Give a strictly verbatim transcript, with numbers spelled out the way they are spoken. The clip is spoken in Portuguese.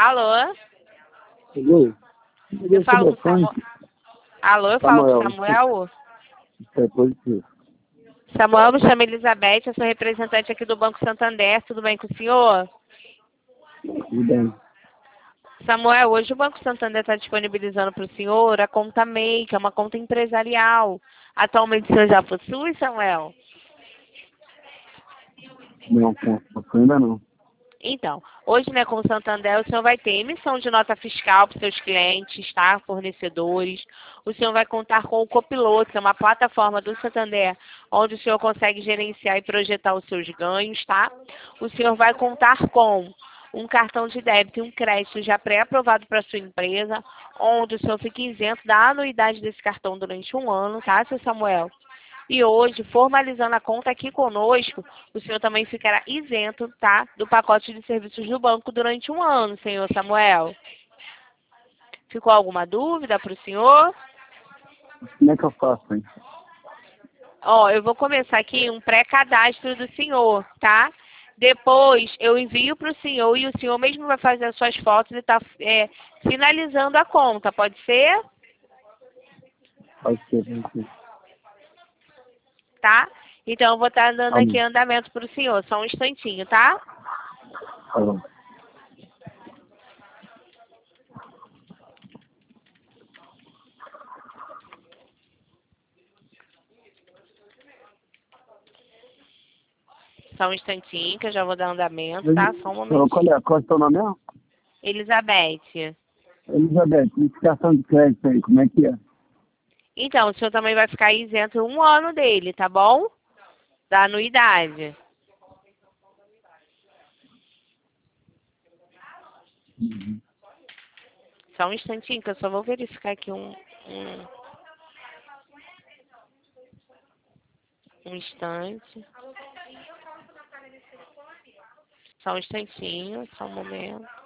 Alô? Entendeu? Eu falo com Samuel. Alô, eu falo com Samuel? É positivo. Samuel, me chama Elizabeth, eu sou representante aqui do Banco Santander, tudo bem com o senhor? Tudo bem. Samuel, hoje o Banco Santander está disponibilizando para o senhor a conta M E I, que é uma conta empresarial. Atualmente o senhor já possui, Samuel? Não, com ainda não. Então, hoje, né, com o Santander, o senhor vai ter emissão de nota fiscal para os seus clientes, tá? Fornecedores. O senhor vai contar com o Copiloto, que é uma plataforma do Santander, onde o senhor consegue gerenciar e projetar os seus ganhos, tá? O senhor vai contar com um cartão de débito e um crédito já pré-aprovado para a sua empresa, onde o senhor fica isento da anuidade desse cartão durante um ano, tá, seu Samuel? E hoje, formalizando a conta aqui conosco, o senhor também ficará isento, tá, do pacote de serviços do banco durante um ano, senhor Samuel. Ficou alguma dúvida para o senhor? Como é que eu faço, hein? Ó, eu vou começar aqui um pré-cadastro do senhor, tá? Depois eu envio para o senhor e o senhor mesmo vai fazer as suas fotos e está é, finalizando a conta, pode ser? Pode ser, pode ser. Tá? Então eu vou estar dando Tá aqui bom. andamento para o senhor, só um instantinho, tá? Tá bom. Só um instantinho que eu já vou dar andamento, tá? Só um Qual momentinho. é, qual é o seu nome mesmo? Elizabeth. Elizabeth, indicação de crédito aí, como é que é? Então, o senhor também vai ficar isento um ano dele, tá bom? Da anuidade. Uhum. Só um instantinho que eu só vou verificar aqui um... Um, um instante. Só um instantinho, só um momento.